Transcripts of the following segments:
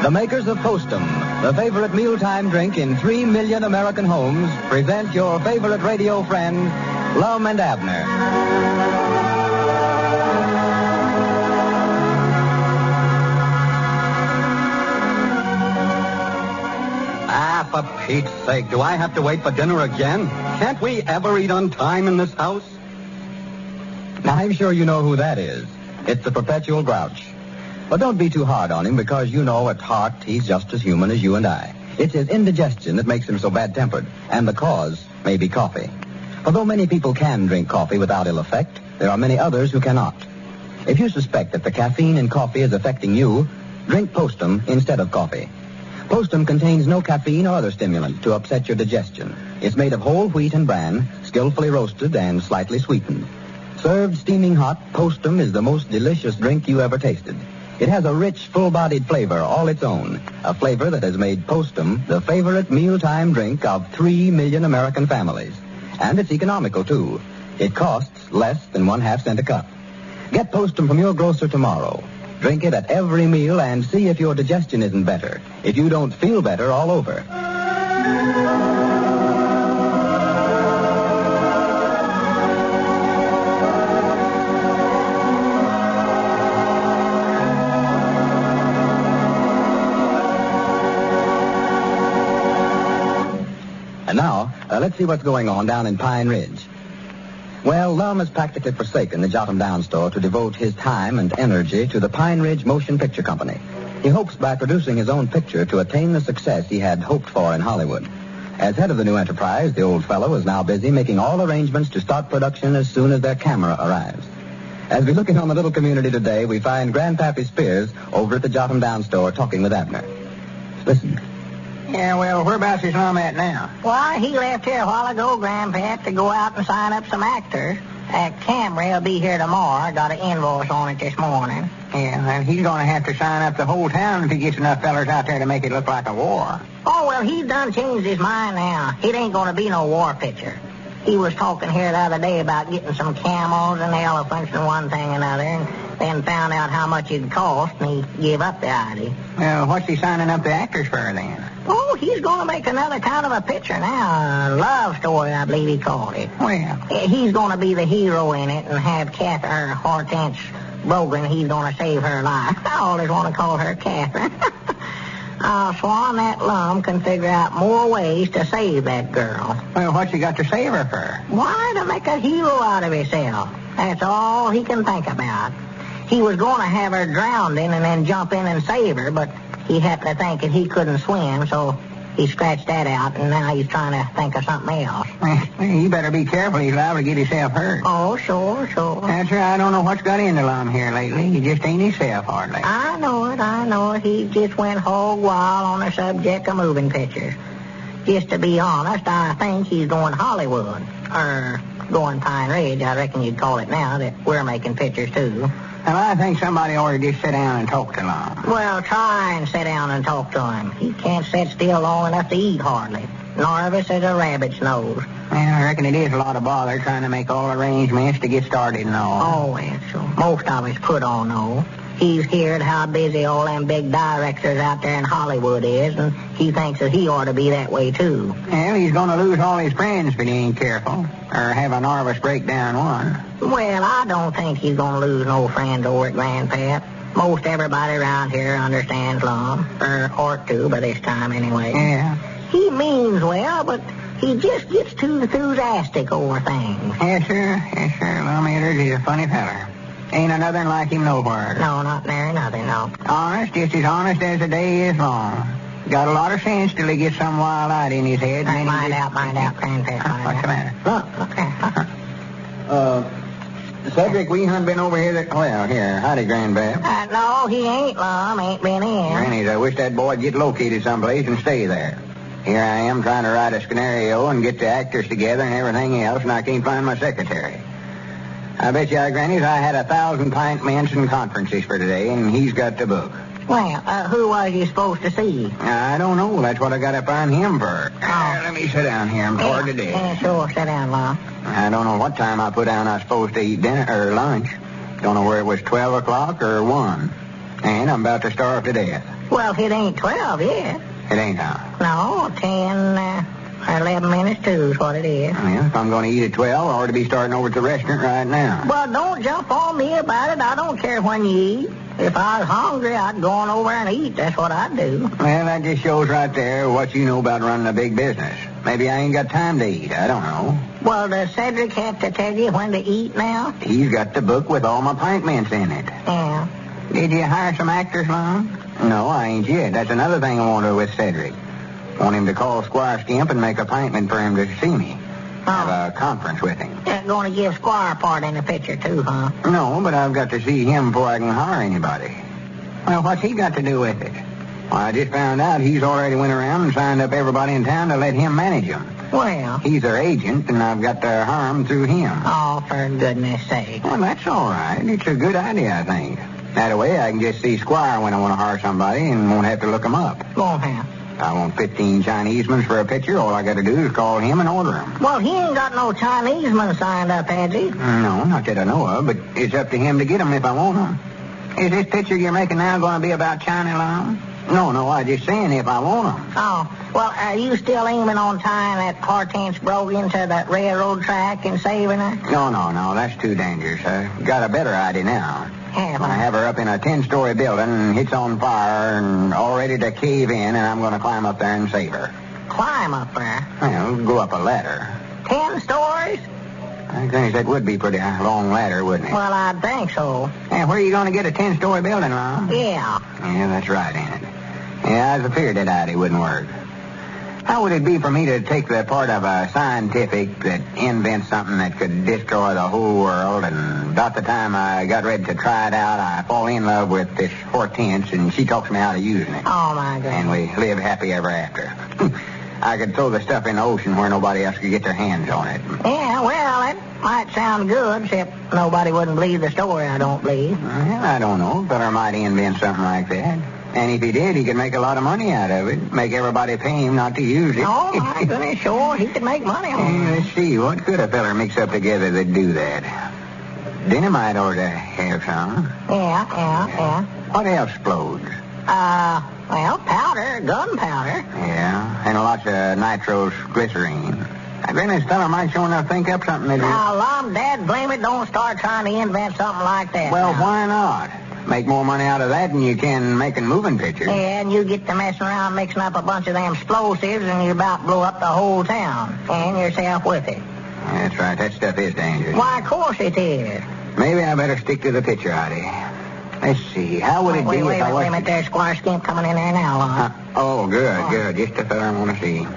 The makers of Postum, the favorite mealtime drink in 3 million American homes, present your favorite radio friend, Lum and Abner. For Pete's sake, do I have to wait for dinner again? Can't we ever eat on time in this house? Now, I'm sure you know who that is. It's the perpetual grouch. But don't be too hard on him, because you know at heart he's just as human as you and I. It's his indigestion that makes him so bad-tempered, and the cause may be coffee. Although many people can drink coffee without ill effect, there are many others who cannot. If you suspect that the caffeine in coffee is affecting you, drink Postum instead of coffee. Postum contains no caffeine or other stimulant to upset your digestion. It's made of whole wheat and bran, skillfully roasted and slightly sweetened. Served steaming hot, Postum is the most delicious drink you ever tasted. It has a rich, full-bodied flavor all its own, a flavor that has made Postum the favorite mealtime drink of 3 million American families. And it's economical, too. It costs less than 1/2 cent a cup. Get Postum from your grocer tomorrow. Drink it at every meal and see if your digestion isn't better. If you don't feel better all over. And now, let's see what's going on down in Pine Ridge. Well, Lum has practically forsaken the Jot 'em Down store to devote his time and energy to the Pine Ridge Motion Picture Company. He hopes by producing his own picture to attain the success he had hoped for in Hollywood. As head of the new enterprise, the old fellow is now busy making all arrangements to start production as soon as their camera arrives. As we look in on the little community today, we find Grandpappy Spears over at the Jot 'em Down store talking with Abner. Listen. Yeah, well, whereabouts is Lum at now? Why, he left here a while ago, Grandpap, to go out and sign up some actors. That Camry will be here tomorrow. I got an invoice on it this morning. Yeah, and he's going to have to sign up the whole town if he gets enough fellers out there to make it look like a war. Oh, well, he's done changed his mind now. It ain't going to be no war picture. He was talking here the other day about getting some camels and elephants and one thing and another, and then found out how much it'd cost, and he gave up the idea. Well, what's he signing up the actors for, then? Oh, he's going to make another kind of a picture now. A love story, I believe he called it. Well, he's going to be the hero in it and have Hortense Brogan. He's going to save her life. I always want to call her Catherine. I'll swan that Lum can figure out more ways to save that girl. Well, what's he got to save her for? Why, to make a hero out of himself. That's all he can think about. He was going to have her drowned in and then jump in and save her, but he happened to think that he couldn't swim, so he scratched that out, and now he's trying to think of something else. Well, he better be careful. He's liable to get himself hurt. Oh, sure. That's right. I don't know what's got into Lum here lately. He just ain't himself hardly. I know it. He just went hog wild on the subject of moving pictures. Just to be honest, I think he's going Hollywood. Or going Pine Ridge, I reckon you'd call it now, that we're making pictures, too. Well, I think somebody ought to just sit down and talk to Lum. Well, try and sit down and talk to him. He can't sit still long enough to eat, hardly. Nervous as a rabbit's nose. Well, I reckon it is a lot of bother trying to make all arrangements to get started and all. Oh, well, sure. Most of us put on, though. He's heard how busy all them big directors out there in Hollywood is, and he thinks that he ought to be that way, too. Well, he's going to lose all his friends if he ain't careful, or have a nervous breakdown one. Well, I don't think he's going to lose no friends over at Grandpap. Most everybody around here understands Lum, or ought to by this time anyway. Yeah. He means well, but he just gets too enthusiastic over things. Yes, sir. Lum Eaters is a funny feller. Ain't another like him nowhere. No, not nary nothing, no. Honest, just as honest as the day is long. Got a lot of sense till he gets some wild idea in his head. Mind out, Grandpap. What's the matter? Look. Cedric, we haven't been over here here. Howdy, Grandpap. No, he ain't, Lum. Ain't been in. Grannies, I wish that boy'd get located someplace and stay there. Here I am trying to write a scenario and get the actors together and everything else, and I can't find my secretary. I bet you, Grannies, I had 1,000 pint mints and conferences for today, and he's got the book. Well, who was you supposed to see? I don't know. That's what I got to find him for. Let me sit down here. I'm bored to death. Yeah, sure. Sit down, Lum. I don't know what time I put down I was supposed to eat dinner or lunch. Don't know where it was 12 o'clock or 1. And I'm about to starve to death. Well, it ain't 12 yet. It ain't how. No, 10 or 11 minutes to is what it is. Well, if I'm going to eat at 12, I ought to be starting over at the restaurant right now. Well, don't jump on me about it. I don't care when you eat. If I was hungry, I'd go on over and eat. That's what I'd do. Well, that just shows right there what you know about running a big business. Maybe I ain't got time to eat. I don't know. Well, does Cedric have to tell you when to eat now? He's got the book with all my pint mints in it. Yeah. Did you hire some actors, Mom? No, I ain't yet. That's another thing I want to do with Cedric. Want him to call Squire Skimp and make appointment for him to see me. Have a conference with him. You're going to give Squire part in the picture, too, huh? No, but I've got to see him before I can hire anybody. Well, what's he got to do with it? Well, I just found out he's already went around and signed up everybody in town to let him manage them. Well. He's their agent, and I've got to hire him through him. Oh, for goodness sake. Well, that's all right. It's a good idea, I think. That way I can just see Squire when I want to hire somebody and won't have to look him up. Won't have. I want 15 Chinesemen for a picture. All I got to do is call him and order him. Well, he ain't got no Chinesemen signed up, has he? No, not that I know of, but it's up to him to get them if I want them. Is this picture you're making now going to be about China Long? No, I just saying if I want them. Oh, well, are you still aiming on tying that Hortense Brogan to that railroad track and saving her? No, that's too dangerous. I got a better idea now. Have I have her up in a 10-story building, and it's on fire and all ready to cave in, and I'm going to climb up there and save her. Climb up there? Well, go up a ladder. 10 stories? I think that would be a pretty long ladder, wouldn't it? Well, I think so. Hey, where are you going to get a 10-story building, Mom? Yeah. Yeah, that's right, ain't it? Yeah, I was afraid that idea wouldn't work. How would it be for me to take the part of a scientific that invents something that could destroy the whole world, and about the time I got ready to try it out, I fall in love with this Hortense, and she talks me out of using it. Oh, my goodness. And we live happy ever after. I could throw the stuff in the ocean where nobody else could get their hands on it. Yeah, well, it might sound good, except nobody wouldn't believe the story, I don't believe. Well, I don't know. Feller might invent something like that. And if he did, he could make a lot of money out of it. Make everybody pay him not to use it. Oh, my goodness, sure. He could make money on it. Let's see. What could a feller mix up together that'd do that? Dynamite ought to have some. Yeah. What else explodes? Well, powder, gunpowder. Yeah, and lots of nitroglycerine. Then this feller might sure enough think up something that... Now, Lom, Dad, blame it, don't start trying to invent something like that. Well, now. Why not? Make more money out of that than you can making moving pictures. Yeah, and you get to messing around mixing up a bunch of them explosives, and you about blow up the whole town. And yourself with it. That's right. That stuff is dangerous. Why, of course it is. Maybe I better stick to the picture idea. Let's see. How would it be if I was... Wait a minute. There's Squire Skimp coming in there now, Lon. Oh, good. Just the fella I want to see.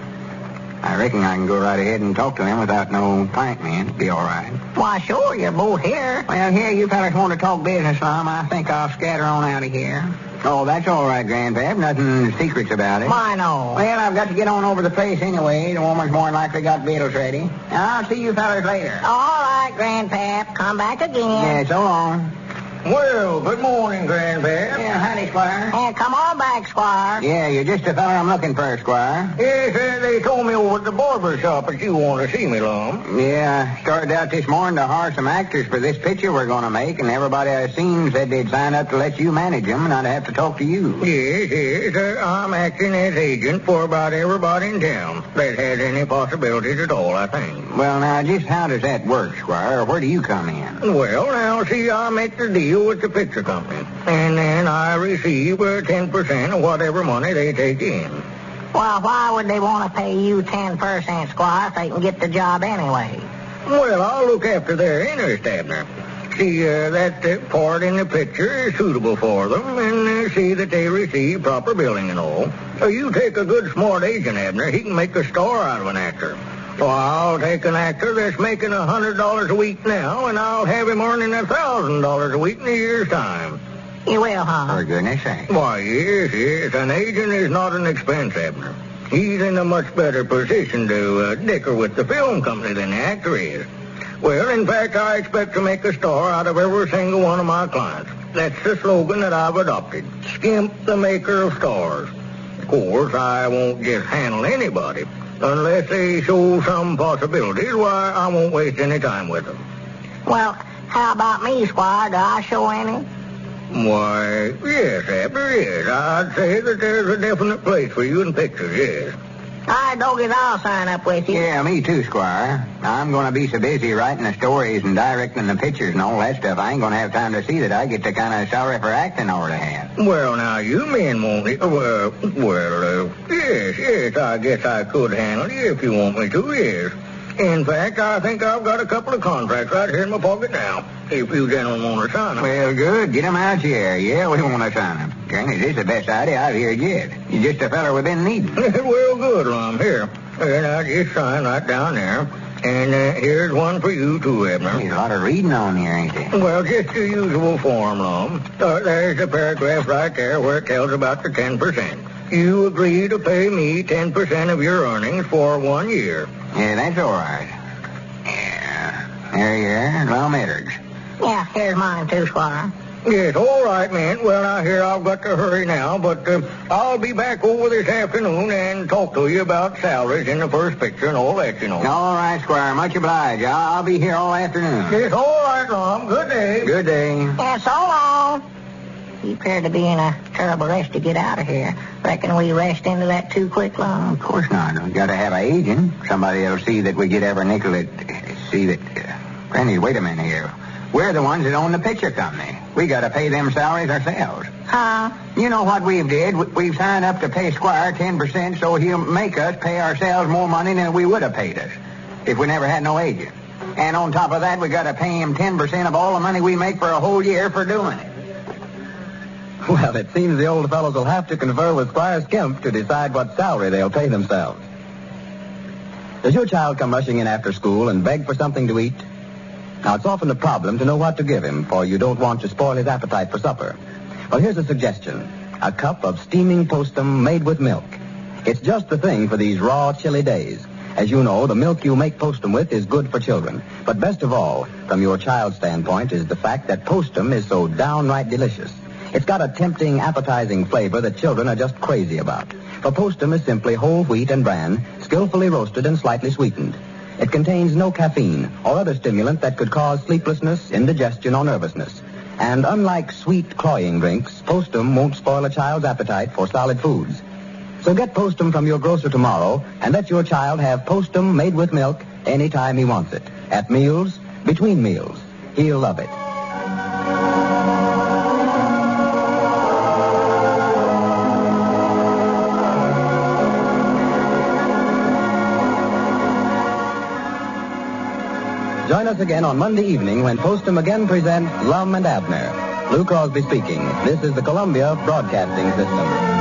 I reckon I can go right ahead and talk to him without no pint man. It'd be all right. Why, sure. You're both here. Well, here, you fellas want to talk business, Lom. I think I'll scatter on out of here. Oh, that's all right, Grandpap. Nothing secrets about it. Why, no. Well, I've got to get on over the place anyway. The woman's more than likely got victuals ready. I'll see you fellas later. All right, Grandpap. Come back again. Yeah, so long. Well, good morning, Grandpap. Yeah, howdy, Squire. And come on back, Squire. Yeah, you're just the fella I'm looking for, Squire. Yes, they told me over at the barber shop that you want to see me, Lum. Yeah, I started out this morning to hire some actors for this picture we're going to make, and everybody I've seen said they'd sign up to let you manage them, and I'd have to talk to you. Yes, I'm acting as agent for about everybody in town that has any possibilities at all, I think. Well, now, just how does that work, Squire? Where do you come in? Well, now, see, I make the deal with the picture company, and then I receive 10% of whatever money they take in. Well, why would they want to pay you 10%, Squire, if they can get the job anyway? Well, I'll look after their interest, Abner. See that part in the picture is suitable for them, and see that they receive proper billing and all. So you take a good, smart agent, Abner. He can make a star out of an actor. So I'll take an actor that's making $100 a week now, and I'll have him earning $1,000 a week in a year's time. You will, huh? For goodness sake. Why, yes. An agent is not an expense, Abner. He's in a much better position to dicker with the film company than the actor is. Well, in fact, I expect to make a star out of every single one of my clients. That's the slogan that I've adopted. Skimp, the maker of stars. Of course, I won't just handle anybody. Unless they show some possibilities, why, I won't waste any time with them. Well, how about me, Squire? Do I show any? Why, yes, Abner, yes. I'd say that there's a definite place for you in pictures, yes. All right, Dogies, I'll sign up with you. Yeah, me too, Squire. I'm going to be so busy writing the stories and directing the pictures and all that stuff, I ain't going to have time to see that I get the kind of salary for acting over the hand. Well, now, you men won't... yes, I guess I could handle you if you want me to, yes. In fact, I think I've got a couple of contracts right here in my pocket now, if you gentlemen want to sign them. Well, good. Get 'em out here. Yeah, we want to sign 'em. Granny, this is the best idea I've heard yet. You're just a feller we've been needing. Well, good, Lum. Here. And I just sign right down there. And here's one for you, too, Abner. There's a lot of reading on here, ain't there? Well, just the usual form, Lum. There's a paragraph right there where it tells about the 10%. You agree to pay me 10% of your earnings for 1 year. Yeah, that's all right. Yeah. There you are, Lum Edwards. Yeah, here's mine, too, Squire. Yes, all right, man. Well, now, here, I've got to hurry now, but I'll be back over this afternoon and talk to you about salaries in the first picture and all that, you know. All right, Squire. Much obliged. I'll be here all afternoon. Yes, all right, Lum. Good day. Good day. Yeah, so long. He appeared to be in a terrible rush to get out of here. Reckon we rushed into that too quick, Lum? Of course not. We got to have an agent. Somebody that'll see that we get every nickel Granny, wait a minute here. We're the ones that own the picture company. We got to pay them salaries ourselves. Huh? You know what we've did? We've signed up to pay Squire 10%, so he'll make us pay ourselves more money than we would have paid us if we never had no agent. And on top of that, we got to pay him 10% of all the money we make for a whole year for doing it. Well, it seems the old fellows will have to confer with Squire Skimp to decide what salary they'll pay themselves. Does your child come rushing in after school and beg for something to eat? Now, it's often a problem to know what to give him, for you don't want to spoil his appetite for supper. Well, here's a suggestion. A cup of steaming postum made with milk. It's just the thing for these raw, chilly days. As you know, the milk you make postum with is good for children. But best of all, from your child's standpoint, is the fact that postum is so downright delicious. It's got a tempting, appetizing flavor that children are just crazy about. For postum is simply whole wheat and bran, skillfully roasted and slightly sweetened. It contains no caffeine or other stimulant that could cause sleeplessness, indigestion, or nervousness. And unlike sweet, cloying drinks, postum won't spoil a child's appetite for solid foods. So get postum from your grocer tomorrow and let your child have postum made with milk anytime he wants it. At meals, between meals. He'll love it. Join us again on Monday evening when Postum again presents Lum and Abner. Lou Crosby speaking. This is the Columbia Broadcasting System.